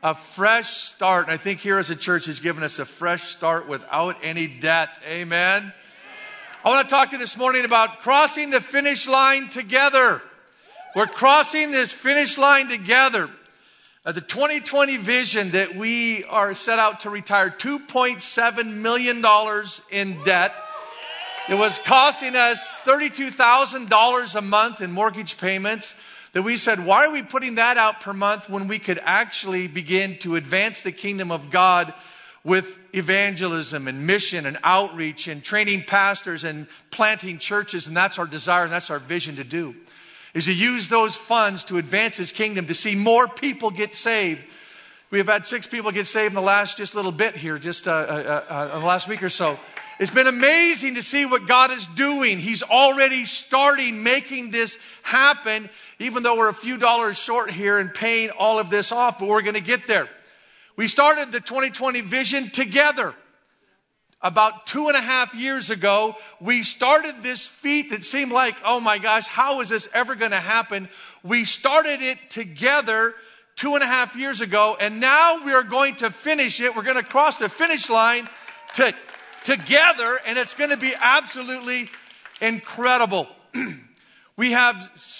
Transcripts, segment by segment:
A fresh start. And I think here as a church, He's given us a fresh start without any debt. Amen. I want to talk to you this morning about crossing the finish line together. We're crossing this finish line together. The 2020 vision that we are set out to retire $2.7 million in debt. It was costing us $32,000 a month in mortgage payments. That we said, why are we putting that out per month when we could actually begin to advance the kingdom of God with evangelism and mission and outreach and training pastors and planting churches? And that's our desire and that's our vision to do, is to use those funds to advance His kingdom, to see more people get saved. We have had 6 people get saved in the last just little bit here, just the last week or so. It's been amazing to see what God is doing. He's already starting making this happen, even though we're a few dollars short here in paying all of this off, but we're going to get there. We started the 2020 vision together. About 2.5 years ago, we started this feat that seemed like, oh my gosh, how is this ever going to happen? We started it together 2.5 years ago, and now we are going to finish it. We're going to cross the finish line together, and it's going to be absolutely incredible. We have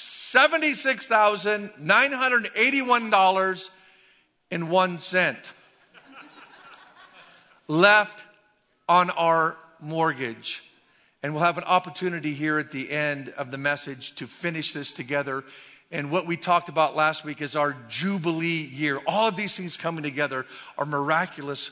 $76,981.01 left on our mortgage. And we'll have an opportunity here at the end of the message to finish this together. And what we talked about last week is our Jubilee year. All of these things coming together are miraculous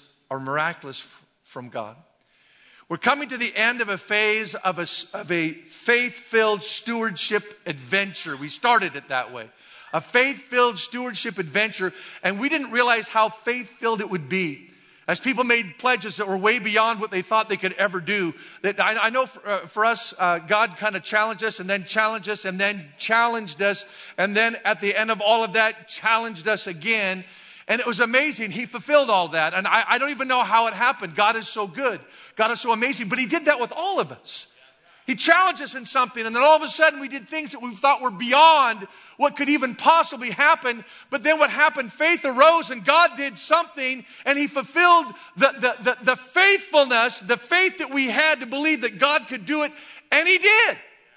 from God. We're coming to the end of a phase of a faith-filled stewardship adventure. We started it that way. A faith-filled stewardship adventure. And we didn't realize how faith-filled it would be. As people made pledges that were way beyond what they thought they could ever do. That I know for us, God kind of challenged us and then challenged us and then challenged us. And then at the end of all of that, challenged us again. And it was amazing. He fulfilled all that. And I don't even know how it happened. God is so good. God is so amazing. But He did that with all of us. He challenged us in something. And then all of a sudden we did things that we thought were beyond what could even possibly happen. But then what happened? Faith arose and God did something. And He fulfilled the faithfulness, the faith that we had to believe that God could do it. And He did.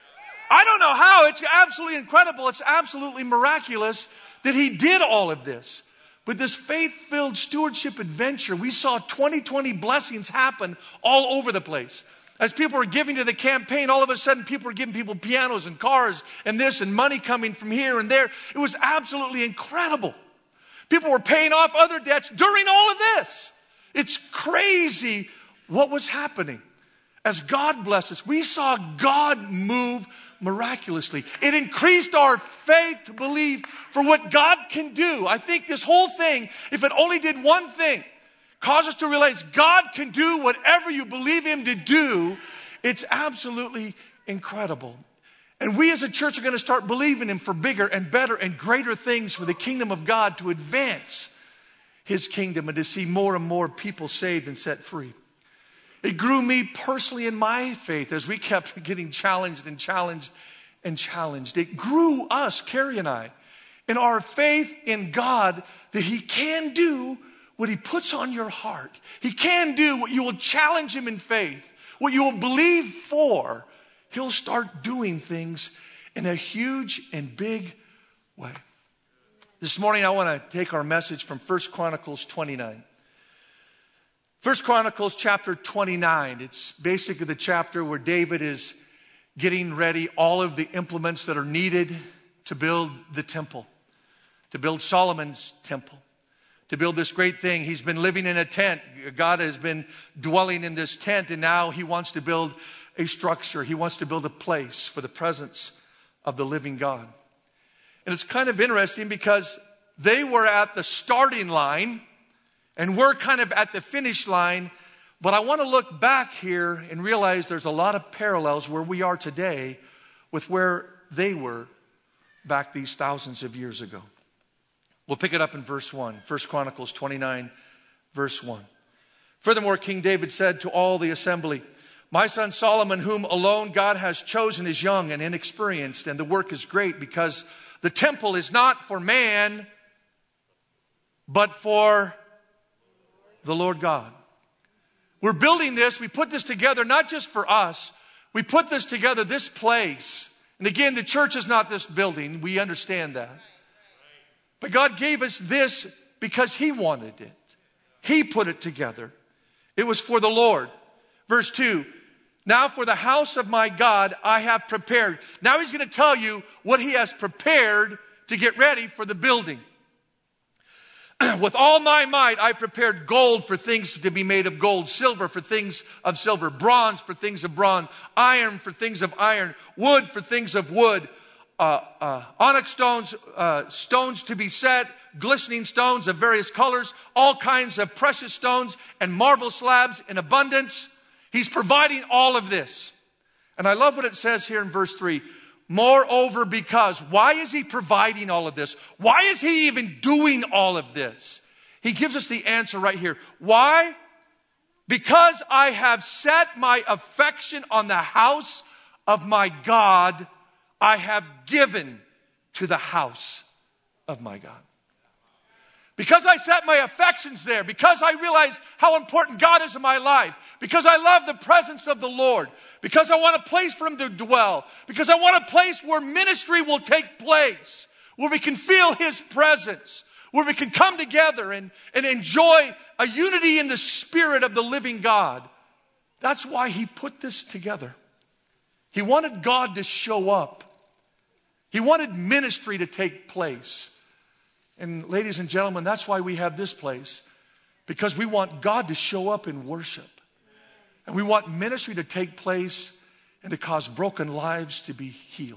I don't know how. It's absolutely incredible. It's absolutely miraculous that He did all of this. But this faith-filled stewardship adventure, we saw 2020 blessings happen all over the place. As people were giving to the campaign, all of a sudden people were giving people pianos and cars and this and money coming from here and there. It was absolutely incredible. People were paying off other debts during all of this. It's crazy what was happening. As God blessed us, we saw God move miraculously. It increased our faith to believe for what God can do. I think this whole thing, if it only did one thing, cause us to realize God can do whatever you believe Him to do. It's absolutely incredible. And we as a church are going to start believing Him for bigger and better and greater things for the kingdom of God, to advance His kingdom and to see more and more people saved and set free. It grew me personally in my faith as we kept getting challenged and challenged and challenged. It grew us, Carrie and I, in our faith in God that He can do what He puts on your heart. He can do what you will challenge Him in faith, what you will believe for. He'll start doing things in a huge and big way. This morning I want to take our message from 1 Chronicles 29. 1 Chronicles chapter 29, it's basically the chapter where David is getting ready all of the implements that are needed to build the temple, to build Solomon's temple, to build this great thing. He's been living in a tent. God has been dwelling in this tent, and now He wants to build a structure. He wants to build a place for the presence of the living God. And it's kind of interesting because they were at the starting line, and we're kind of at the finish line. But I want to look back here and realize there's a lot of parallels where we are today with where they were back these thousands of years ago. We'll pick it up in verse 1. 1 Chronicles 29, verse 1. Furthermore, King David said to all the assembly, "My son Solomon, whom alone God has chosen, is young and inexperienced, and the work is great because the temple is not for man, but for the Lord God. We're building this. We put this together not just for us. We put this together, this place. And again, the church is not this building. We understand that. But God gave us this because He wanted it. He put it together. It was for the Lord. Verse 2, now for the house of my God I have prepared. Now He's going to tell you what He has prepared to get ready for the building. With all my might, I prepared gold for things to be made of gold, silver for things of silver, bronze for things of bronze, iron for things of iron, wood for things of wood, onyx stones, stones to be set, glistening stones of various colors, all kinds of precious stones and marble slabs in abundance. He's providing all of this. And I love what it says here in verse 3. Moreover, because. Why is He providing all of this? Why is He even doing all of this? He gives us the answer right here. Why? Because I have set my affection on the house of my God, I have given to the house of my God. Because I set my affections there, because I realize how important God is in my life, because I love the presence of the Lord, because I want a place for Him to dwell, because I want a place where ministry will take place, where we can feel His presence, where we can come together and enjoy a unity in the Spirit of the living God. That's why He put this together. He wanted God to show up. He wanted ministry to take place. And ladies and gentlemen, that's why we have this place. Because we want God to show up in worship. And we want ministry to take place and to cause broken lives to be healed.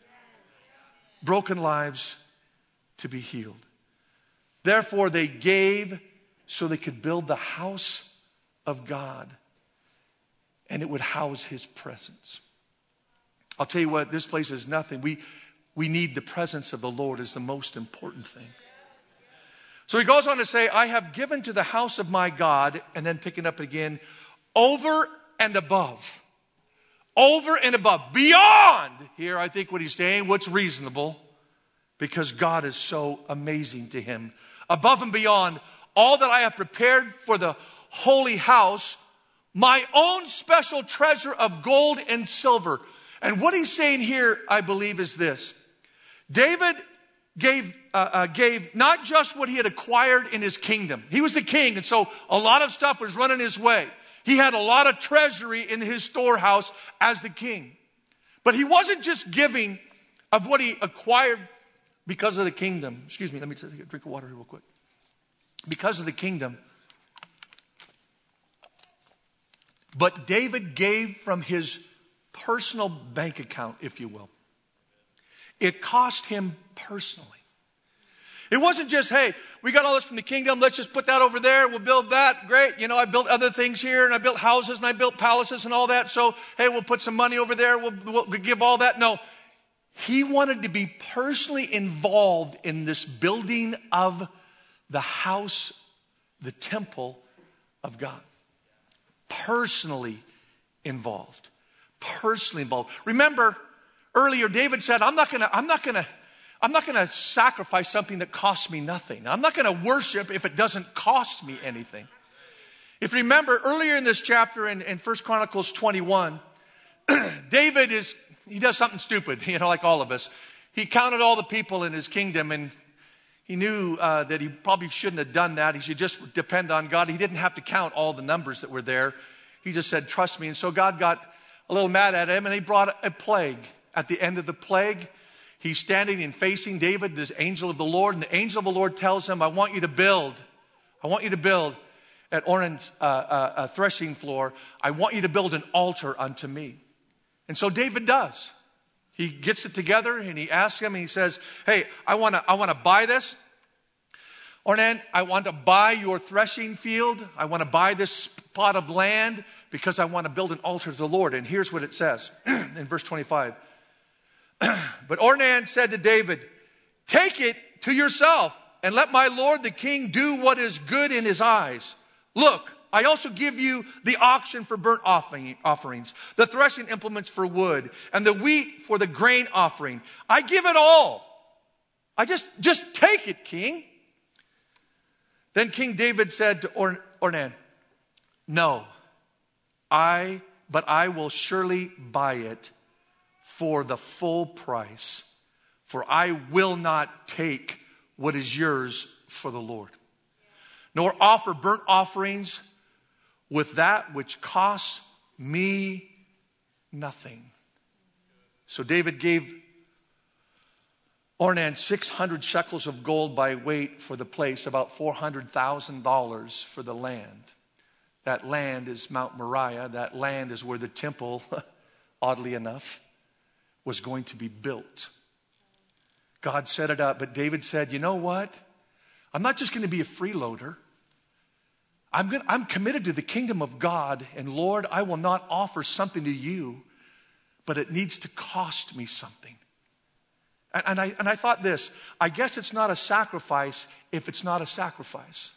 Broken lives to be healed. Therefore, they gave so they could build the house of God. And it would house His presence. I'll tell you what, this place is nothing. We need the presence of the Lord is the most important thing. So he goes on to say, I have given to the house of my God, and then picking up again, over and above. Over and above. Beyond, here I think what he's saying, what's reasonable, because God is so amazing to him. Above and beyond, all that I have prepared for the holy house, my own special treasure of gold and silver. And what he's saying here, I believe, is this. David gave not just what he had acquired in his kingdom. He was the king, and so a lot of stuff was running his way. He had a lot of treasury in his storehouse as the king. But he wasn't just giving of what he acquired because of the kingdom. Excuse me, let me take a drink of water here real quick. Because of the kingdom. But David gave from his personal bank account, if you will. It cost him personally. It wasn't just, hey, we got all this from the kingdom, let's just put that over there, we'll build that, great. You know, I built other things here, and I built houses, and I built palaces and all that, so, hey, we'll put some money over there, we'll give all that. No, he wanted to be personally involved in this building of the house, the temple of God. Personally involved. Personally involved. Remember, earlier David said, I'm not gonna sacrifice something that costs me nothing. I'm not gonna worship if it doesn't cost me anything. If you remember earlier in this chapter in 1 Chronicles 21, David he does something stupid, like all of us. He counted all the people in his kingdom, and he knew that he probably shouldn't have done that. He should just depend on God. He didn't have to count all the numbers that were there. He just said, trust me. And so God got a little mad at him, and he brought a plague. At the end of the plague, he's standing and facing David, this angel of the Lord. And the angel of the Lord tells him, I want you to build at Ornan's threshing floor. I want you to build an altar unto me. And so David does. He gets it together and he asks him, and he says, hey, I want to buy this. Ornan, I want to buy your threshing field. I want to buy this plot of land because I want to build an altar to the Lord. And here's what it says in verse 25. But Ornan said to David, take it to yourself and let my lord the king do what is good in his eyes. Look, I also give you the oxen for burnt offerings, the threshing implements for wood, and the wheat for the grain offering. I give it all. I just take it, king. Then King David said to Ornan, no, but I will surely buy it for the full price, for I will not take what is yours for the Lord, nor offer burnt offerings with that which costs me nothing. So David gave Ornan 600 shekels of gold by weight for the place, about $400,000 for the land. That land is Mount Moriah. That land is where the temple, oddly enough, was going to be built. God set it up, but David said, you know what? I'm not just going to be a freeloader. I'm committed to the kingdom of God, and Lord, I will not offer something to you, but it needs to cost me something. And I thought this, I guess it's not a sacrifice if it's not a sacrifice.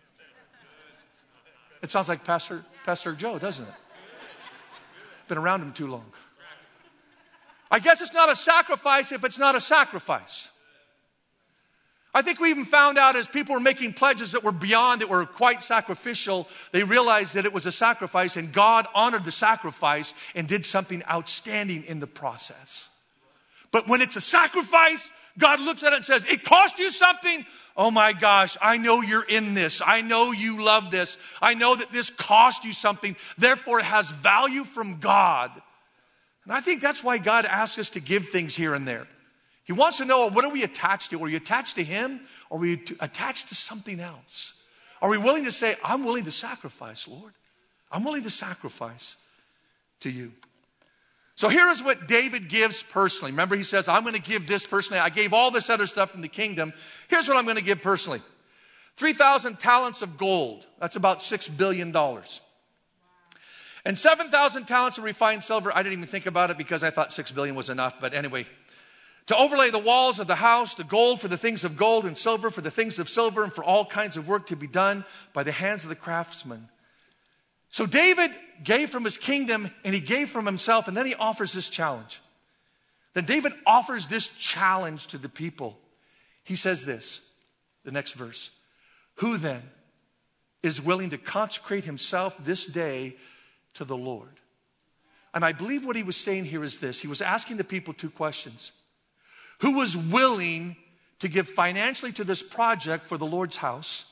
It sounds like Pastor Joe, doesn't it? Been around him too long. I guess it's not a sacrifice if it's not a sacrifice. I think we even found out as people were making pledges that were beyond, that were quite sacrificial, they realized that it was a sacrifice, and God honored the sacrifice and did something outstanding in the process. But when it's a sacrifice, God looks at it and says, it cost you something? Oh my gosh, I know you're in this. I know you love this. I know that this cost you something. Therefore, it has value from God. And I think that's why God asks us to give things here and there. He wants to know, what are we attached to? Are you attached to Him, or are we attached to something else? Are we willing to say, I'm willing to sacrifice, Lord. I'm willing to sacrifice to you. So here is what David gives personally. Remember, he says, I'm going to give this personally. I gave all this other stuff from the kingdom. Here's what I'm going to give personally. 3,000 talents of gold. That's about $6 billion. And 7,000 talents of refined silver. I didn't even think about it because I thought $6 billion was enough. But anyway, to overlay the walls of the house, the gold for the things of gold, and silver for the things of silver, and for all kinds of work to be done by the hands of the craftsmen. So David gave from his kingdom, and he gave from himself, and then he offers this challenge. Then David offers this challenge to the people. He says this, the next verse. Who then is willing to consecrate himself this day to the Lord? And I believe what he was saying here is this. He was asking the people two questions. Who was willing to give financially to this project for the Lord's house?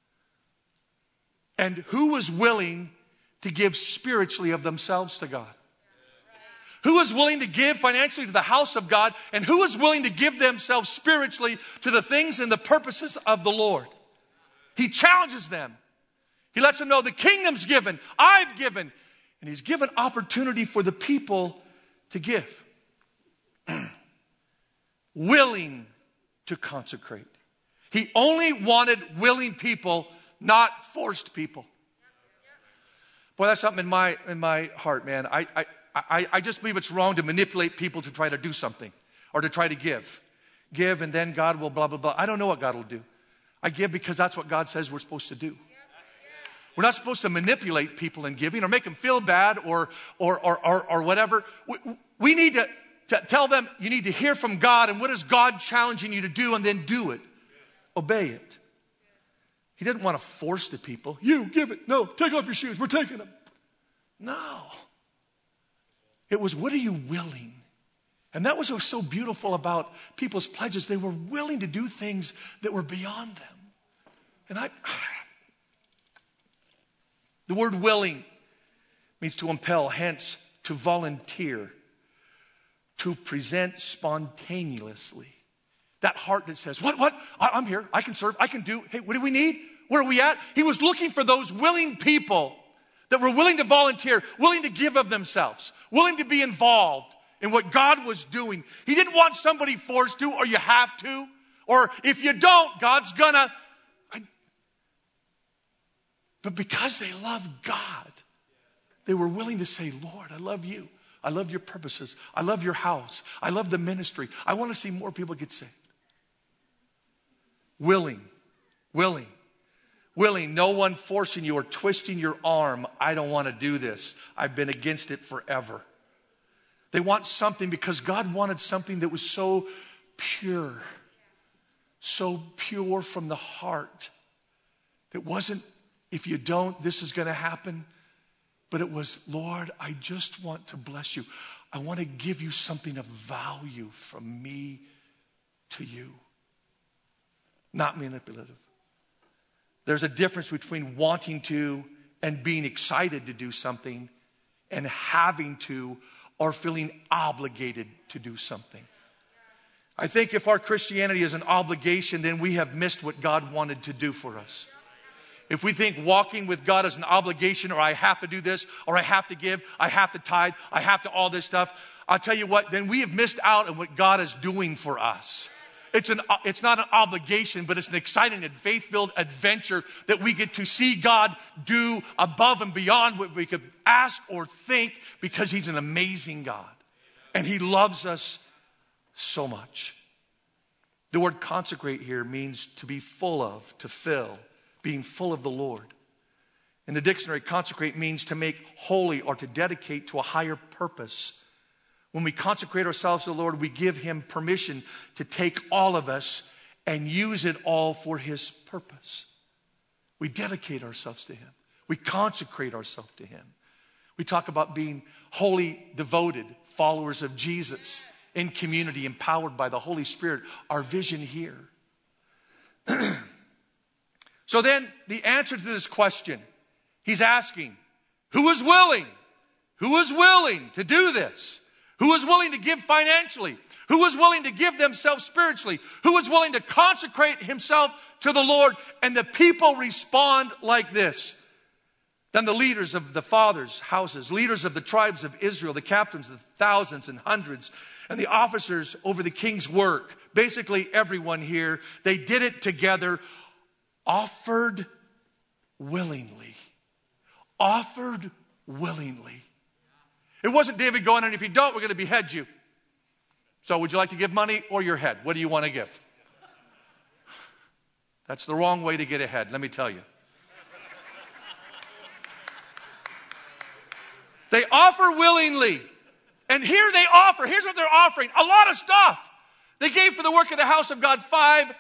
And who was willing to give spiritually of themselves to God? Who was willing to give financially to the house of God? And who was willing to give themselves spiritually to the things and the purposes of the Lord? He challenges them. He lets them know the kingdom's given. I've given. And he's given opportunity for the people to give. Willing to consecrate. He only wanted willing people, not forced people. Boy, that's something in my heart, man. I just believe it's wrong to manipulate people to try to do something or to try to give. Give and then God will blah, blah, blah. I don't know what God will do. I give because that's what God says we're supposed to do. We're not supposed to manipulate people in giving or make them feel bad or whatever. We need to tell them you need to hear from God, and what is God challenging you to do, and then do it. Obey it. He didn't want to force the people. You give it. No, take off your shoes. We're taking them. No. It was, what are you willing? And that was what was so beautiful about people's pledges. They were willing to do things that were beyond them. And the word willing means to impel, hence to volunteer, to present spontaneously. That heart that says, what? I'm here. I can serve. I can do. Hey, what do we need? Where are we at? He was looking for those willing people that were willing to volunteer, willing to give of themselves, willing to be involved in what God was doing. He didn't want somebody forced to, or you have to, or if you don't, God's gonna. But because they loved God, they were willing to say, Lord, I love you. I love your purposes. I love your house. I love the ministry. I want to see more people get saved. Willing. No one forcing you or twisting your arm. I don't want to do this. I've been against it forever. They want something because God wanted something that was so pure from the heart. It wasn't, if you don't, this is going to happen. But it was, Lord, I just want to bless you. I want to give you something of value from me to you. Not manipulative. There's a difference between wanting to and being excited to do something and having to or feeling obligated to do something. I think if our Christianity is an obligation, then we have missed what God wanted to do for us. If we think walking with God is an obligation, or I have to do this, or I have to give, I have to tithe, I have to all this stuff, I'll tell you what, then we have missed out on what God is doing for us. It's not an obligation, but it's an exciting and faith-filled adventure that we get to see God do above and beyond what we could ask or think, because He's an amazing God. And He loves us so much. The word consecrate here means to be full of, to fill, being full of the Lord. In the dictionary, consecrate means to make holy or to dedicate to a higher purpose. When we consecrate ourselves to the Lord, we give Him permission to take all of us and use it all for His purpose. We dedicate ourselves to Him. We consecrate ourselves to Him. We talk about being wholly devoted followers of Jesus in community, empowered by the Holy Spirit. Our vision here. So then, the answer to this question, He's asking, who is willing? Who is willing to do this? Who is willing to give financially? Who is willing to give themselves spiritually? Who is willing to consecrate himself to the Lord? And the people respond like this. Then the leaders of the fathers' houses, leaders of the tribes of Israel, the captains of thousands and hundreds, and the officers over the king's work, basically everyone here, they did it together, offered willingly. Offered willingly. It wasn't David going, and if you don't, we're going to behead you. So would you like to give money or your head? What do you want to give? That's the wrong way to get ahead, let me tell you. They offer willingly. And here they offer, here's what they're offering, a lot of stuff. They gave for the work of the house of God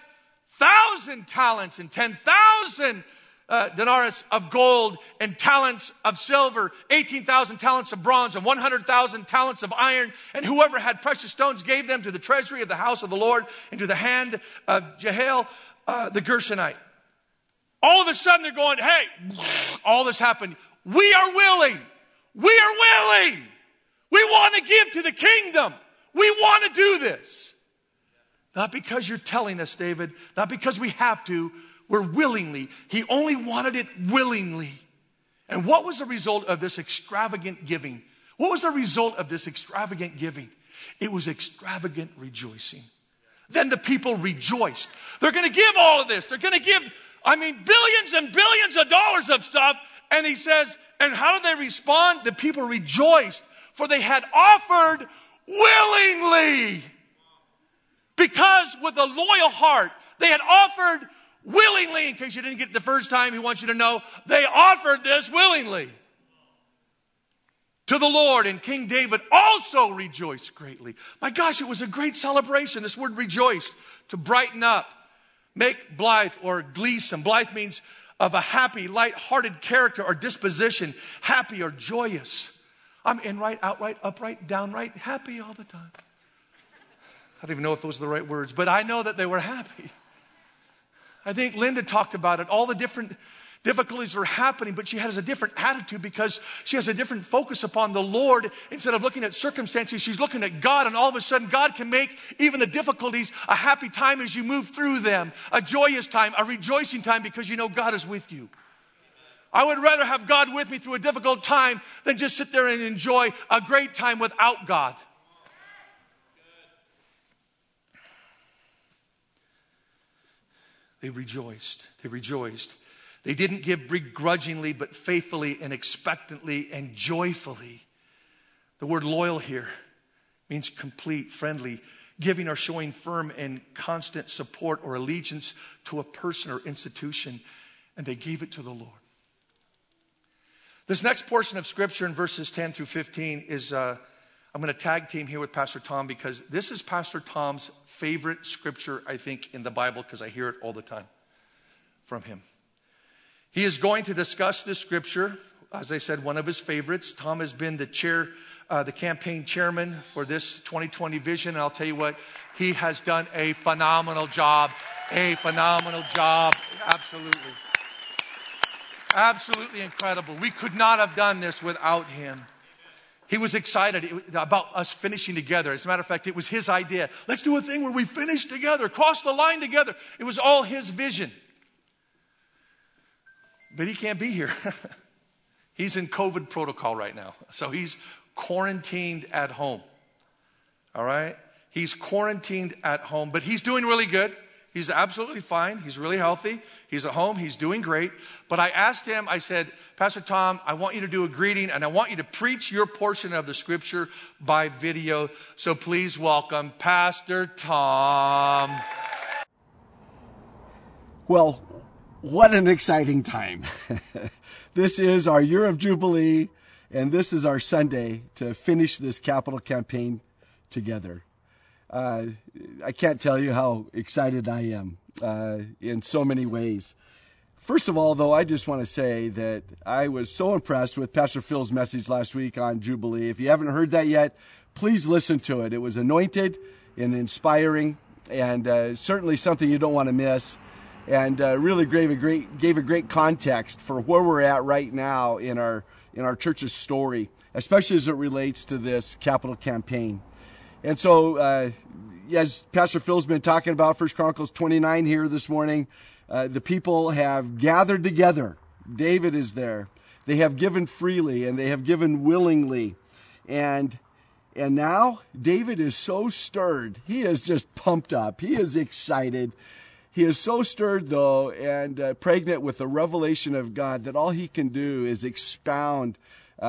5,000 talents and 10,000 denarius of gold and talents of silver, 18,000 talents of bronze and 100,000 talents of iron. And whoever had precious stones gave them to the treasury of the house of the Lord and to the hand of Jehiel the Gershonite. All of a sudden they're going, hey, all this happened. We are willing. We are willing. We want to give to the kingdom. We want to do this. Not because you're telling us, David. Not because we have to. We're willingly. He only wanted it willingly. And what was the result of this extravagant giving? What was the result of this extravagant giving? It was extravagant rejoicing. Then the people rejoiced. They're going to give all of this. They're going to give, billions and billions of dollars of stuff. And he says, and how did they respond? The people rejoiced, for they had offered willingly. Because with a loyal heart, they had offered willingly. In case you didn't get it the first time, he wants you to know, they offered this willingly to the Lord. And King David also rejoiced greatly. My gosh, it was a great celebration. This word rejoice, to brighten up, make blithe or gleesome. Blithe means of a happy, light-hearted character or disposition, happy or joyous. I'm inright, outright, upright, downright, happy all the time. I don't even know if those are the right words, but I know that they were happy. I think Linda talked about it. All the different difficulties were happening, but she has a different attitude because she has a different focus upon the Lord. Instead of looking at circumstances, she's looking at God, and all of a sudden God can make even the difficulties a happy time as you move through them, a joyous time, a rejoicing time, because you know God is with you. I would rather have God with me through a difficult time than just sit there and enjoy a great time without God. They rejoiced. They rejoiced. They didn't give begrudgingly, but faithfully and expectantly and joyfully. The word loyal here means complete, friendly, giving or showing firm and constant support or allegiance to a person or institution. And they gave it to the Lord. This next portion of Scripture in verses 10 through 15 is, I'm going to tag team here with Pastor Tom, because this is Pastor Tom's favorite Scripture, I think, in the Bible, because I hear it all the time from him. He is going to discuss this scripture. As I said, one of his favorites. Tom has been the campaign chairman for this 2020 vision. And I'll tell you what, he has done a phenomenal job. A phenomenal job. Absolutely. Absolutely incredible. We could not have done this without him. He was excited about us finishing together. As a matter of fact, it was his idea. Let's do a thing where we finish together, cross the line together. It was all his vision. But he can't be here. He's in COVID protocol right now. So he's quarantined at home. All right? He's quarantined at home, but he's doing really good. He's absolutely fine. He's really healthy. He's at home. He's doing great. But I asked him, I said, Pastor Tom, I want you to do a greeting and I want you to preach your portion of the scripture by video. So please welcome Pastor Tom. Well, what an exciting time. This is our year of Jubilee, and this is our Sunday to finish this capital campaign together. I can't tell you how excited I am in so many ways. First of all, though, I just want to say that I was so impressed with Pastor Phil's message last week on Jubilee. If you haven't heard that yet, please listen to it. It was anointed and inspiring, and certainly something you don't want to miss. And really gave a great context for where we're at right now in our church's story, especially as it relates to this capital campaign. And so, as Pastor Phil's been talking about 1 Chronicles 29 here this morning, the people have gathered together. David is there. They have given freely and they have given willingly. And now David is so stirred. He is just pumped up. He is excited. He is so stirred, though, and pregnant with the revelation of God that all he can do is expound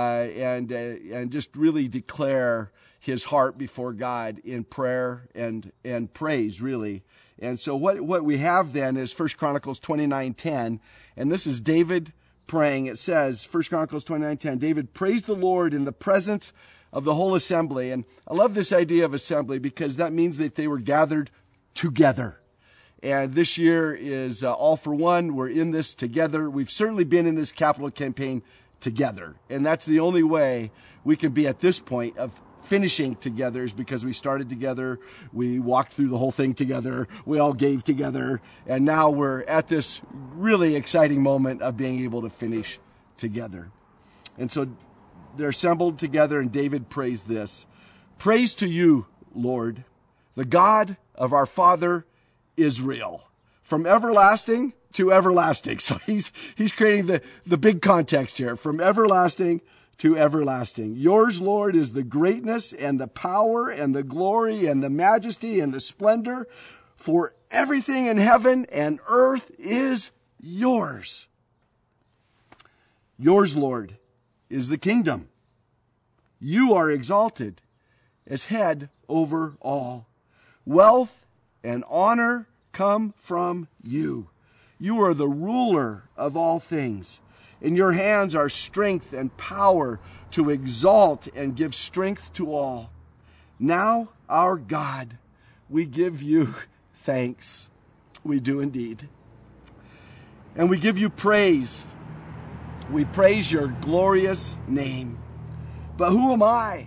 and just really declare his heart before God in prayer and praise, really. And so what we have then is 1 Chronicles 29:10, and this is David praying. It says, 1 Chronicles 29:10, David praised the Lord in the presence of the whole assembly. And I love this idea of assembly because that means that they were gathered together. And this year is all for one. We're in this together. We've certainly been in this capital campaign together. And that's the only way we can be at this point of finishing together, is because we started together. We walked through the whole thing together. We all gave together. And now we're at this really exciting moment of being able to finish together. And so they're assembled together, and David prays this. Praise to you, Lord, the God of our Father Israel, from everlasting to everlasting. So he's creating the big context here, from everlasting to everlasting. Yours, Lord, is the greatness and the power and the glory and the majesty and the splendor, for everything in heaven and earth is yours. Yours, Lord, is the kingdom. You are exalted as head over all. Wealth and honor come from you. You are the ruler of all things. In your hands are strength and power to exalt and give strength to all. Now, our God, we give you thanks. We do indeed. And we give you praise. We praise your glorious name. But who am I?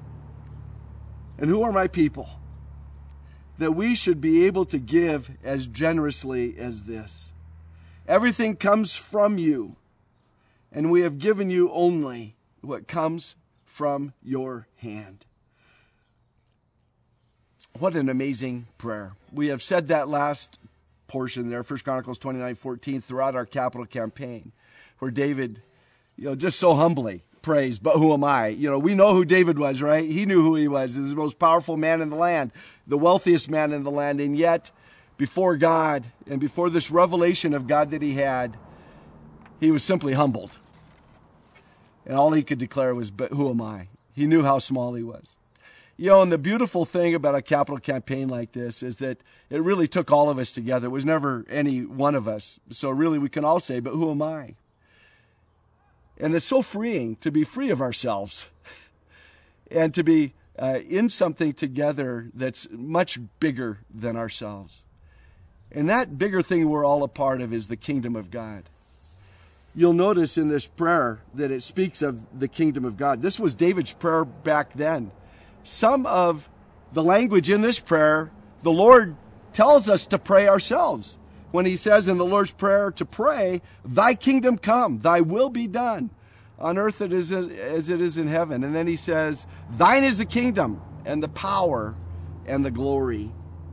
And who are my people that we should be able to give as generously as this? Everything comes from you, and we have given you only what comes from your hand. What an amazing prayer. We have said that last portion there, 1 Chronicles 29:14, throughout our capital campaign, where David, just so humbly prays, but who am I? We know who David was, right? He knew who he was. He was the most powerful man in the land, the wealthiest man in the land, and yet before God and before this revelation of God that he had, he was simply humbled. And all he could declare was, but who am I? He knew how small he was. And the beautiful thing about a capital campaign like this is that it really took all of us together. It was never any one of us. So really we can all say, but who am I? And it's so freeing to be free of ourselves and to be in something together that's much bigger than ourselves. And that bigger thing we're all a part of is the kingdom of God. you'll notice in this prayer that it speaks of the kingdom of God. This was David's prayer back then. Some of the language in this prayer, the Lord tells us to pray ourselves. When he says in the Lord's Prayer to pray, thy kingdom come, thy will be done on earth as it is in heaven. And then he says, thine is the kingdom and the power and the glory.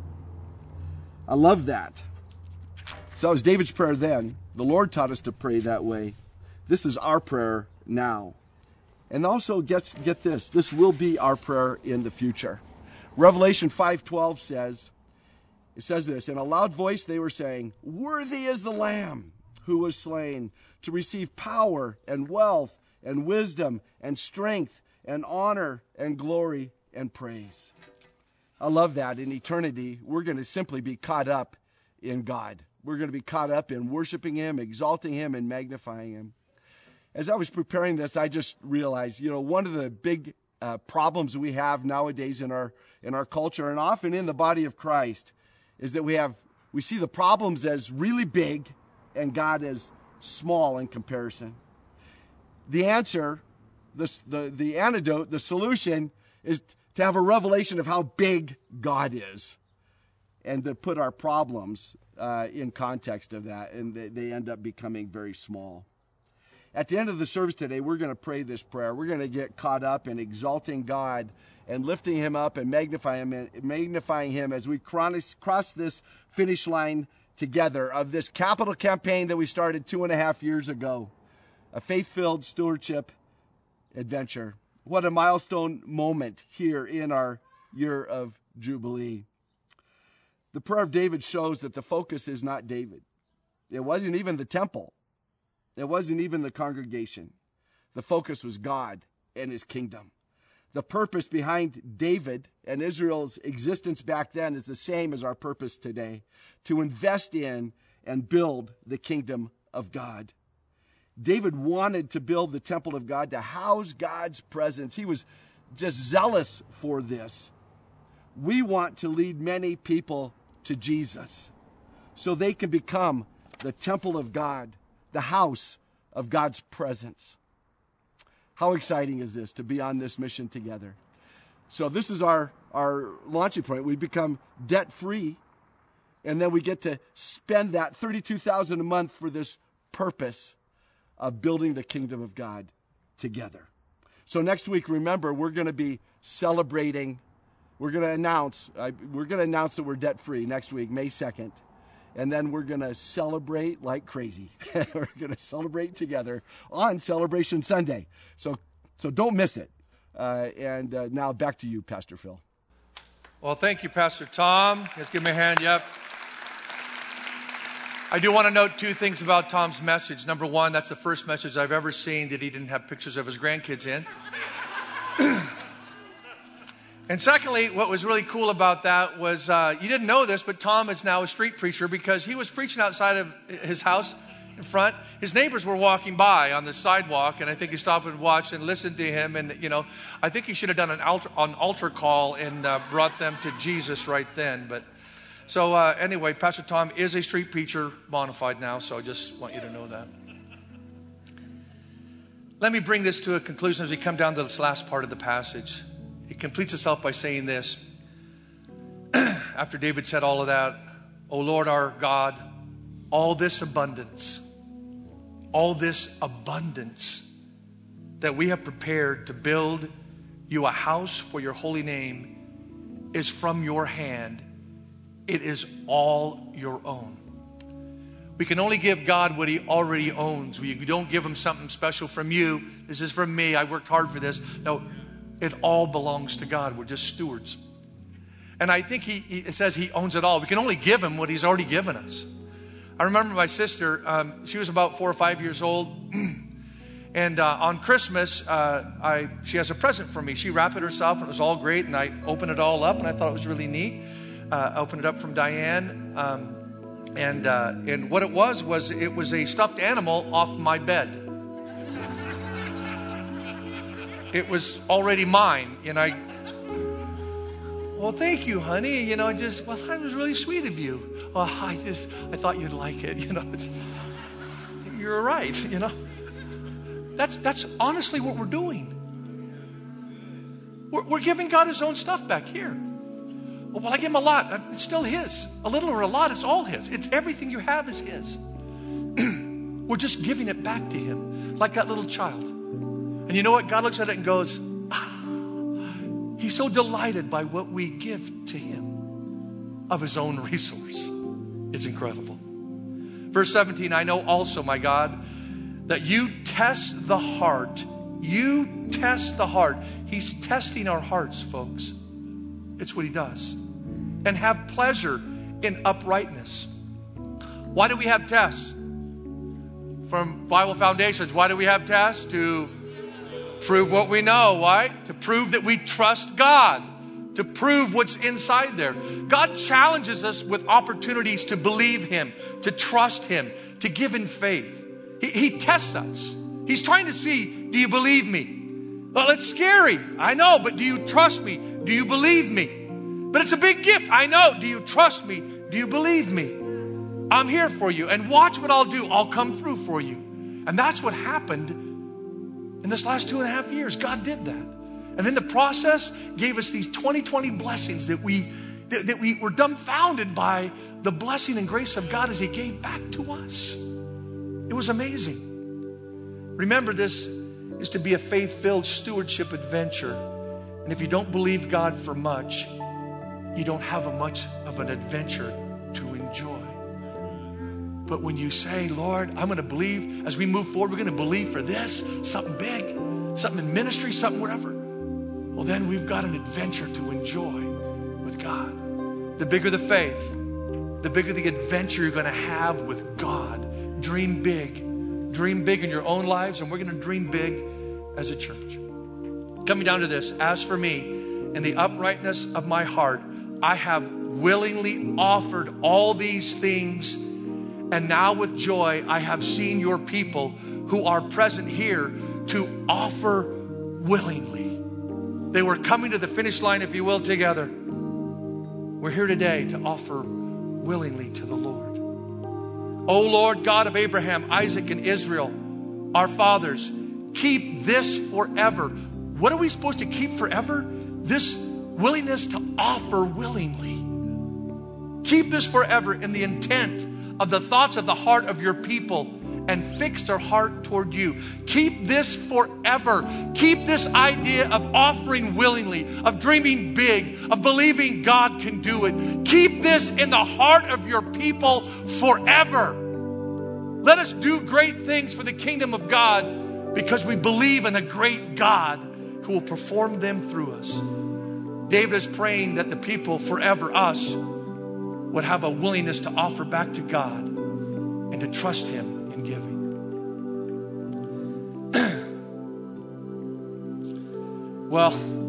I love that. So that was David's prayer then. The Lord taught us to pray that way. This is our prayer now. And also get this will be our prayer in the future. Revelation 5:12 says this, in a loud voice they were saying, worthy is the Lamb who was slain to receive power and wealth and wisdom and strength and honor and glory and praise. I love that. In eternity, we're going to simply be caught up in God. We're going to be caught up in worshiping him, exalting him, and magnifying him. As I was preparing this, I just realized, one of the big problems we have nowadays in our culture and often in the body of Christ is that we see the problems as really big and God as small in comparison. The answer, the antidote, the solution is to have a revelation of how big God is and to put our problems in context of that, and they end up becoming very small. At the end of the service today, we're going to pray this prayer. We're going to get caught up in exalting God and lifting him up and magnifying him as we cross this finish line together of this capital campaign that we started 2.5 years ago, a faith-filled stewardship adventure. What a milestone moment here in our year of Jubilee. The prayer of David shows that the focus is not David. It wasn't even the temple. It wasn't even the congregation. The focus was God and his kingdom. The purpose behind David and Israel's existence back then is the same as our purpose today, to invest in and build the kingdom of God. David wanted to build the temple of God to house God's presence. He was just zealous for this. We want to lead many people to Jesus so they can become the temple of God, the house of God's presence. How exciting is this to be on this mission together? So this is our launching point. We become debt-free, and then we get to spend that $32,000 a month for this purpose of building the kingdom of God together. So next week, remember, we're going to be celebrating. We're going to announce that we're debt-free next week, May 2nd. And then we're going to celebrate like crazy. We're going to celebrate together on Celebration Sunday. So don't miss it. And now back to you, Pastor Phil. Well, thank you, Pastor Tom. Let's give him a hand. Yep. I do want to note two things about Tom's message. Number one, that's the first message I've ever seen that he didn't have pictures of his grandkids in. And secondly, what was really cool about that was, you didn't know this, but Tom is now a street preacher because he was preaching outside of his house in front. His neighbors were walking by on the sidewalk, and I think he stopped and watched and listened to him. And, I think he should have done an altar call and brought them to Jesus right then. But so anyway, Pastor Tom is a street preacher, bona fide now, so I just want you to know that. Let me bring this to a conclusion as we come down to this last part of the passage. It completes itself by saying this. After David said all of that, O Lord our God, all this abundance that we have prepared to build you a house for your holy name is from your hand. It is all your own. We can only give God what he already owns. We don't give him something special from you. This is from me. I worked hard for this. No, it all belongs to God. We're just stewards. And I think it says he owns it all. We can only give him what he's already given us. I remember my sister, she was about 4 or 5 years old. And on Christmas, she has a present for me. She wrapped it herself, and it was all great. And I opened it all up, and I thought it was really neat. I opened it up from Diane. And what it was a stuffed animal off my bed. It was already mine, and well, thank you, honey. That was really sweet of you. Well, I thought you'd like it. you're right, you know. That's honestly what we're doing. We're giving God his own stuff back here. Well, I give him a lot. It's still his. A little or a lot, it's all his. It's everything you have is his. We're just giving it back to him like that little child. And you know what? God looks at it and goes, he's so delighted by what we give to him of his own resource. It's incredible. Verse 17, I know also, my God, that you test the heart. You test the heart. He's testing our hearts, folks. It's what he does. And have pleasure in uprightness. Why do we have tests? From Bible Foundations, why do we have tests? To prove what we know. Why? To prove that we trust God. To prove what's inside there. God challenges us with opportunities to believe him, to trust him, to give in faith. He tests us. He's trying to see, do you believe me? Well, it's scary. I know, but do you trust me? Do you believe me? But it's a big gift. I know. Do you trust me? Do you believe me? I'm here for you. And watch what I'll do. I'll come through for you. And that's what happened in this last 2.5 years. God did that. And in the process, gave us these 2020 blessings that we were dumbfounded by the blessing and grace of God as he gave back to us. It was amazing. Remember, this is to be a faith-filled stewardship adventure. And if you don't believe God for much, you don't have much of an adventure to enjoy. But when you say, Lord, I'm going to believe, as we move forward, we're going to believe for this, something big, something in ministry, something wherever. Well, then we've got an adventure to enjoy with God. The bigger the faith, the bigger the adventure you're going to have with God. Dream big. Dream big in your own lives, and we're going to dream big as a church. Coming down to this, as for me, in the uprightness of my heart, I have willingly offered all these things, and now with joy I have seen your people who are present here to offer willingly. They were coming to the finish line, if you will, together. We're here today to offer willingly to the Lord. O Lord, God of Abraham, Isaac, and Israel, our fathers, keep this forever. What are we supposed to keep forever? This willingness to offer willingly. Keep this forever in the intent of the thoughts of the heart of your people, and fix their heart toward you. Keep this forever. Keep this idea of offering willingly, of dreaming big, of believing God can do it. Keep this in the heart of your people forever. Let us do great things for the kingdom of God because we believe in a great God who will perform them through us. David is praying that the people forever, us, would have a willingness to offer back to God and to trust him in giving. Well,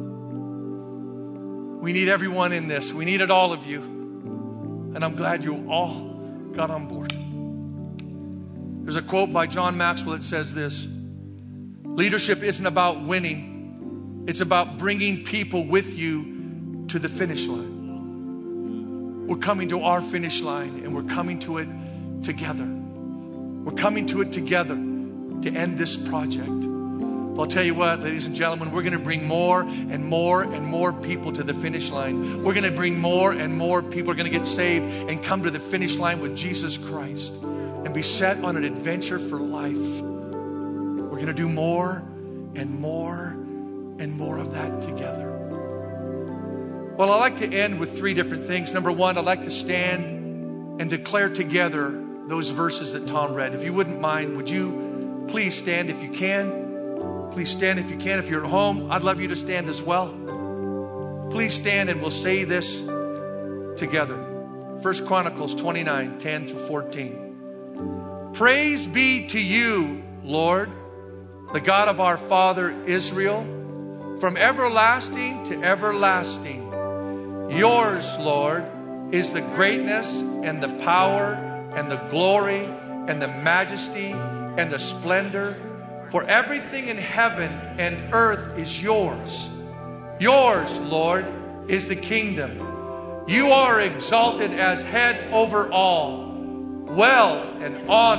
we need everyone in this. We needed all of you. And I'm glad you all got on board. There's a quote by John Maxwell that says this: leadership isn't about winning. It's about bringing people with you to the finish line. We're coming to our finish line, and we're coming to it together. We're coming to it together to end this project. But I'll tell you what, ladies and gentlemen, we're going to bring more and more and more people to the finish line. We're going to bring more and more people are going to get saved and come to the finish line with Jesus Christ and be set on an adventure for life. We're going to do more and more and more of that together. Well, I like to end with 3 different things. Number 1, I'd like to stand and declare together those verses that Tom read. If you wouldn't mind, would you please stand if you can? Please stand if you can. If you're at home, I'd love you to stand as well. Please stand and we'll say this together. 1 Chronicles 29, 10 through 14. Praise be to you, Lord, the God of our father Israel, from everlasting to everlasting. Yours, Lord, is the greatness and the power and the glory and the majesty and the splendor. For everything in heaven and earth is yours. Yours, Lord, is the kingdom. You are exalted as head over all. Wealth and honor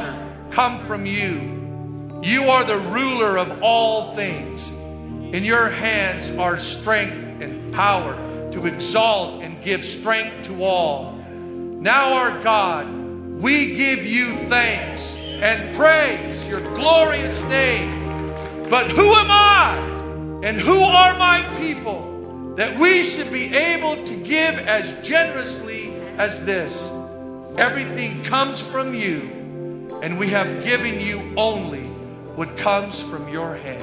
come from you. You are the ruler of all things. In your hands are strength and power to exalt and give strength to all. Now, our God, we give you thanks and praise your glorious name. But who am I and who are my people that we should be able to give as generously as this? Everything comes from you, and we have given you only what comes from your hand.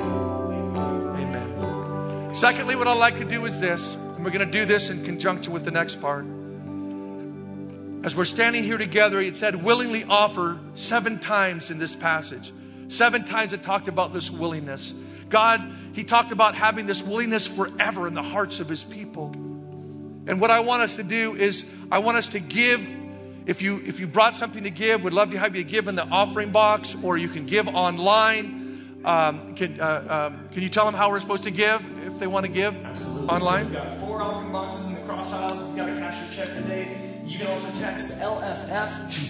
Amen. Secondly, what I'd like to do is this, and we're going to do this in conjunction with the next part. As we're standing here together, it said willingly offer 7 times in this passage. 7 times it talked about this willingness. God, He talked about having this willingness forever in the hearts of His people. And what I want us to do is, I want us to give. If you brought something to give, we'd love to have you give in the offering box, or you can give online. Can you tell them how we're supposed to give if they want to give? Absolutely. Online? So we've got 4 offering boxes in the cross aisles. If you've got to cash your check today, you can also text LFF to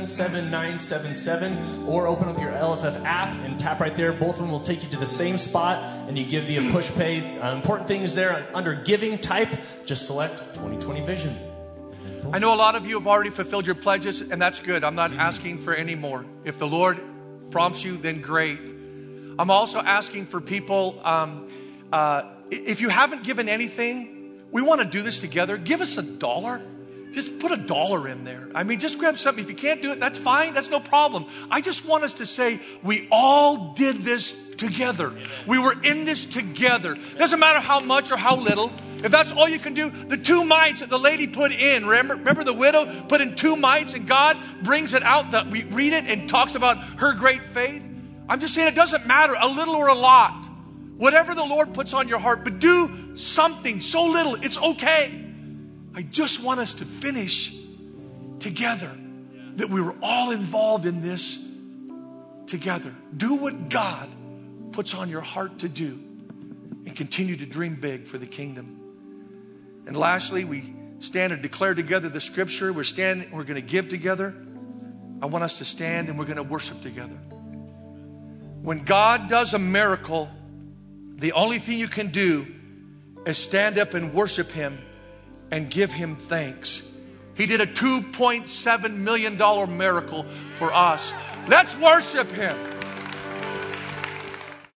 77977, or open up your LFF app and tap right there. Both of them will take you to the same spot, and you give via push pay. Important thing is there under giving type, just select 2020 Vision. I know a lot of you have already fulfilled your pledges, and that's good. I'm not asking for any more. If the Lord prompts you, then great. I'm also asking for people, if you haven't given anything, we want to do this together. Give us $1. Just put $1 in there. I mean, just grab something. If you can't do it, that's fine. That's no problem. I just want us to say we all did this together. We were in this together. Doesn't matter how much or how little. If that's all you can do, the 2 mites that the lady put in, remember the widow put in 2 mites, and God brings it out that we read it and talks about her great faith. I'm just saying it doesn't matter, a little or a lot. Whatever the Lord puts on your heart, but do something so little, it's okay. I just want us to finish together, that we were all involved in this together. Do what God puts on your heart to do, and continue to dream big for the kingdom. And lastly, we stand and declare together the scripture. We're going to give together. I want us to stand and we're going to worship together. When God does a miracle, the only thing you can do is stand up and worship Him and give Him thanks. He did a $2.7 million miracle for us. Let's worship Him.